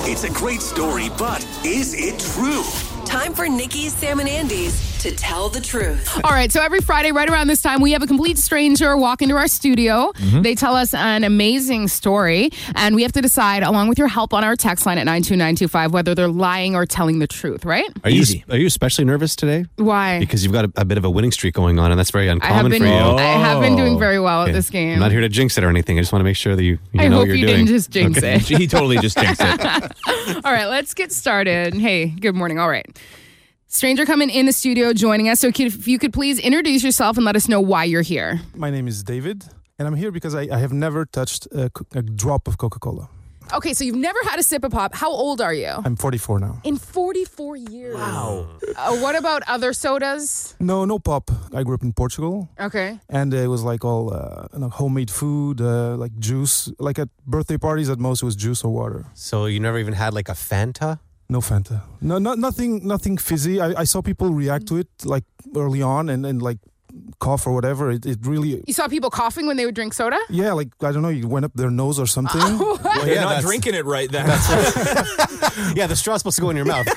It's a great story, but is it true? Time for Nikki's, Sam, and Andy's to tell the truth. All right, so every Friday, right around this time, we have a complete stranger walk into our studio. They tell us an amazing story, and we have to decide, along with your help on our text line at 92925, whether they're lying or telling the truth, right? Are you especially nervous today? Why? Because you've got a bit of a winning streak going on, and that's very uncommon for you. I have been doing very well at this game. I'm not here to jinx it or anything. I just want to make sure that you know hope what you're you doing. didn't just jinx it. He totally just jinxed it. All right, let's get started. Hey, good morning. All right. Stranger coming in the studio joining us. So if you could please introduce yourself and let us know why you're here. My name is David, and I'm here because I have never touched a drop of Coca-Cola. Okay, so you've never had a sip of pop. How old are you? I'm 44 now. In 44 years. Wow. What about other sodas? No pop. I grew up in Portugal, Okay. and it was like all homemade food, like juice. Like at birthday parties, at most it was juice or water. So you never even had like a Fanta? No Fanta. No, nothing fizzy. I saw people react to it like early on and like cough or whatever. It really. You saw people coughing when they would drink soda? Yeah, like I don't know. You went up their nose or something. Well, you're not drinking it right then. Yeah, the straw's supposed to go in your mouth.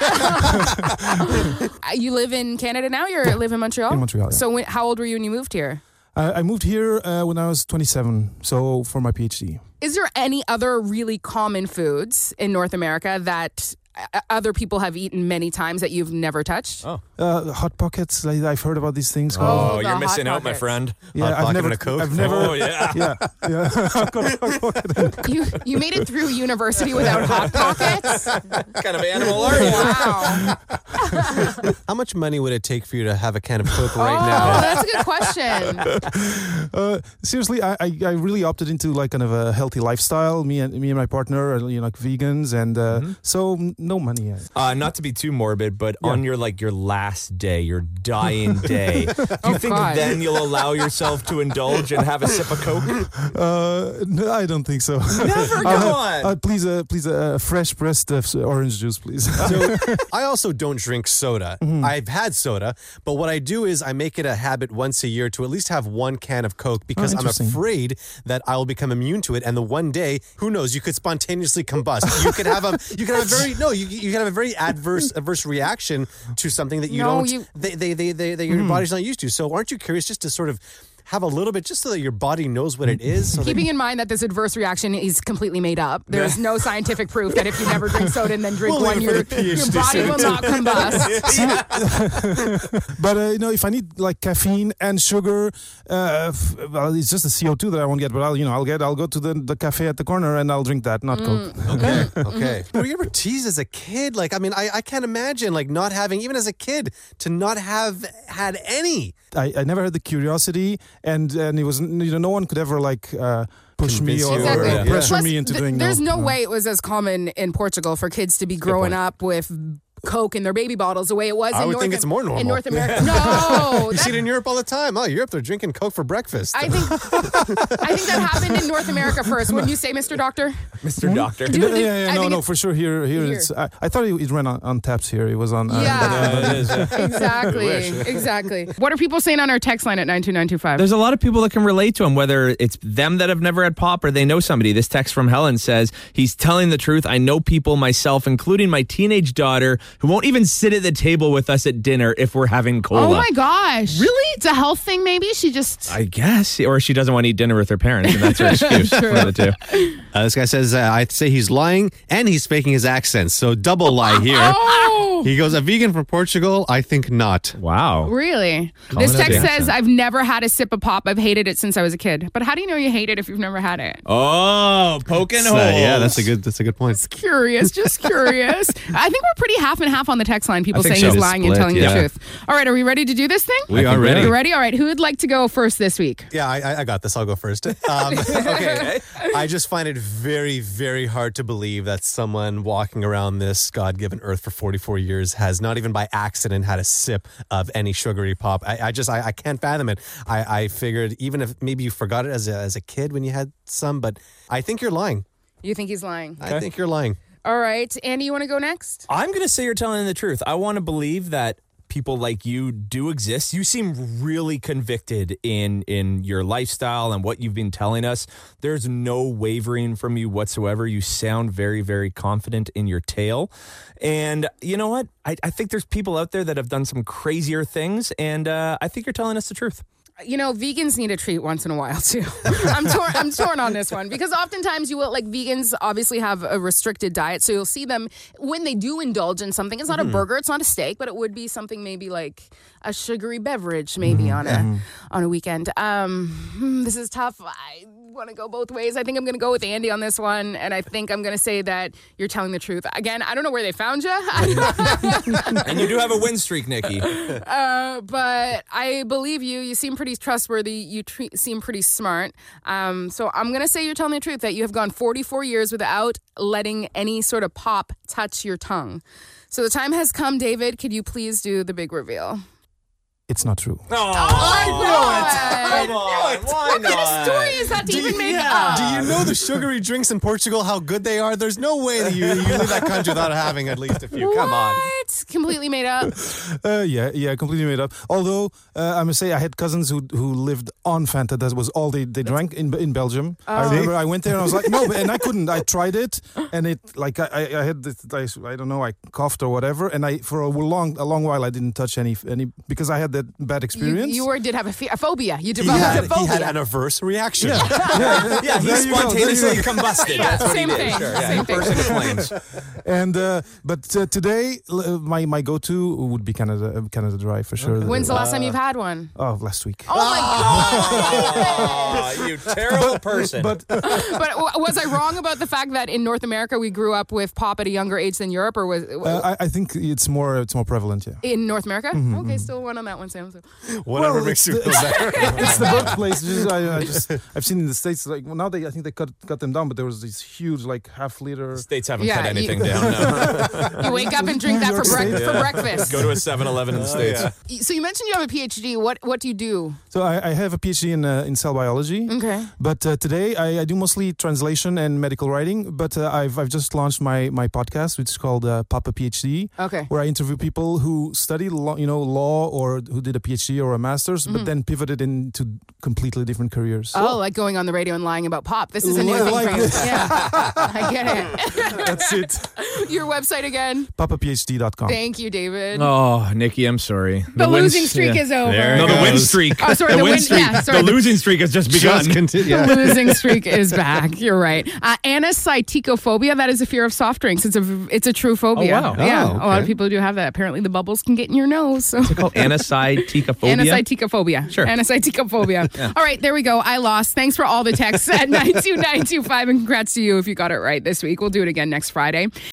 You live in Canada now? You live in Montreal? In Montreal, yeah. So how old were you when you moved here? I moved here when I was 27. So for my PhD. Is there any other really common foods in North America that other people have eaten many times that you've never touched? Oh. Hot Pockets. Like, I've heard about these things. Oh, the you're Hot missing out, my Pockets. friend. Yeah, Hot Pocket and a Coke? I've never. Oh, yeah. Yeah. You made it through university without Hot Pockets? What kind of animal are you? Wow. How much money would it take for you to have a can of Coke Oh, right now? that's a good question. Seriously, I really opted into like kind of a healthy lifestyle. Me and my partner are like vegans, and so no money. Not to be too morbid, but on your last day, your dying day, do you think God. then you'll allow yourself to indulge and have a sip of Coke? No, I don't think so. Never, come on. Please, fresh pressed orange juice, please. So I also don't drink soda. I've had soda, but what I do is I make it a habit once a year to at least have one can of Coke because I'm interesting. afraid that I will become immune to it. And the one day, who knows, you could spontaneously combust. You could have a very adverse reaction to something that your body's not used to. So aren't you curious just to sort of have a little bit just so that your body knows what it is? So Keeping in mind that this adverse reaction is completely made up. There's no scientific proof that if you never drink soda and then drink We'll one, leave it your for the PhD body will not combust. But if I need like caffeine and sugar, well, it's just the CO2 that I won't get. But I'll go to the cafe at the corner and I'll drink that, not Coke. Okay. Were you ever teased as a kid? Like, I mean, I can't imagine like not having, even as a kid, to not have had any. I never had the curiosity, and it was no one could ever like push me Convince or you Exactly. pressure Plus, me into doing. There's no way it was as common in Portugal for kids to be growing up with Coke in their baby bottles the way it was I in would North think it's more normal. in North America. No, You see it in Europe all the time. Oh, you're up there drinking Coke for breakfast. I think that happened in North America first. Wouldn't you say, Mr. Doctor? Mr. Doctor. Do- Yeah, I think no, for sure. Here. It's. I thought it ran on taps here. It was on. Yeah. It is, yeah. Exactly. What are people saying on our text line at 92925? There's a lot of people that can relate to him, whether it's them that have never had pop or they know somebody. This text from Helen says, he's telling the truth. I know people myself, including my teenage daughter, who won't even sit at the table with us at dinner if we're having cola. Oh my gosh. Really? It's a health thing maybe? She just... I guess. Or she doesn't want to eat dinner with her parents, and that's her excuse. True. One of the two. This guy says, I'd say he's lying and he's faking his accent. So double lie here. Oh! He goes, a vegan from Portugal? I think not. Wow. Really? Calling This it text the says, accent. I've never had a sip of pop. I've hated it since I was a kid. But how do you know you hate it if you've never had it? Oh, poking holes. Yeah, that's a good point. Just curious. I think we're pretty half and half on the text line. People I think saying so. he's lying and Split, telling yeah. the truth. All right, are we ready to do this thing? We are ready. You ready? All right, who would like to go first this week? Yeah, I got this. I'll go first. Okay. I just find it very, very hard to believe that someone walking around this God-given earth for 44 years has not even by accident had a sip of any sugary pop. I can't fathom it. I figured even if maybe you forgot it as a kid when you had some, but I think you're lying. You think he's lying? I think you're lying. All right, Andy, you want to go next? I'm going to say you're telling the truth. I want to believe that people like you do exist. You seem really convicted in your lifestyle and what you've been telling us. There's no wavering from you whatsoever. You sound very, very confident in your tale. And you know what? I think there's people out there that have done some crazier things, and I think you're telling us the truth. You know, vegans need a treat once in a while too. I'm torn on this one because oftentimes you will, like, vegans obviously have a restricted diet, so you'll see them when they do indulge in something. It's not a burger, it's not a steak, but it would be something maybe like a sugary beverage, maybe on a weekend. This is tough. I want to go both ways. I think I'm going to go with Andy on this one, and I think I'm going to say that you're telling the truth. Again, I don't know where they found you. And you do have a win streak, Nikki. But I believe you. You seem pretty trustworthy. You seem pretty smart. So I'm going to say you're telling the truth, that you have gone 44 years without letting any sort of pop touch your tongue. So the time has come, David. Could you please do the big reveal? It's not true. Oh, I know it. Come on. Why What kind not? of story is that to even make up? Do you know the sugary drinks in Portugal, how good they are? There's no way that you leave that country without having at least a few. Come on. What? Completely made up? Yeah, completely made up. Although, I must say, I had cousins who lived on Fanta. That was all they drank in Belgium. I remember I went there and I was like, no, and I couldn't. I tried it, and it, like, I had this, I don't know, I coughed or whatever, and for a long while I didn't touch any because I had that bad experience. You did have a phobia. You developed a phobia. He had an adverse reaction. Yeah, he spontaneously combusted. That's what same he did. thing. Sure, Same thing. Person in flames. And but today my go-to would be Canada Dry for sure. When's the last time you've had one? Oh, last week. Oh my God! Oh, you terrible person. But But was I wrong about the fact that in North America we grew up with pop at a younger age than Europe, or was I think it's more prevalent. Yeah. in North America? Okay, still one on that one, Sam. Whatever Well, makes you it's feel better. It's the birthplace. I've seen in the States, like, well, now I think they cut them down, but there was these huge, like, half-liter. States haven't Yeah, cut anything down. No. You wake up and drink that for breakfast. Go to a 7-Eleven in the States. So you mentioned you have a PhD. What do you do? So I have a PhD in cell biology. Okay. But today I do mostly translation and medical writing. But I've just launched my podcast, which is called Papa PhD. Okay. Where I interview people who study law or who did a PhD or a master's, but then pivoted into completely different careers. Oh, like going on the radio and lying about pop. This is a new thing Like for you. this. Yeah, I get it. That's it. Your website again? PapaPhD.com. Thank you, David. Oh, Nikki, I'm sorry. The losing streak is over. There No, the it win goes. streak. Oh, sorry, the the win win- streak. yeah, sorry, the losing streak has just begun. The losing streak is back. You're right. Anacytophobia, that is a fear of soft drinks. It's a true phobia. Oh, wow. Yeah, Oh, a lot of okay. people do have that. Apparently, the bubbles can get in your nose. So. It's called anacytophobia. Anacytophobia. Sure. Anacytophobia. All right, there we go. I lost. Thanks for all the texts at 92925, and congrats to you if you got it right this week. We'll do it again next Friday.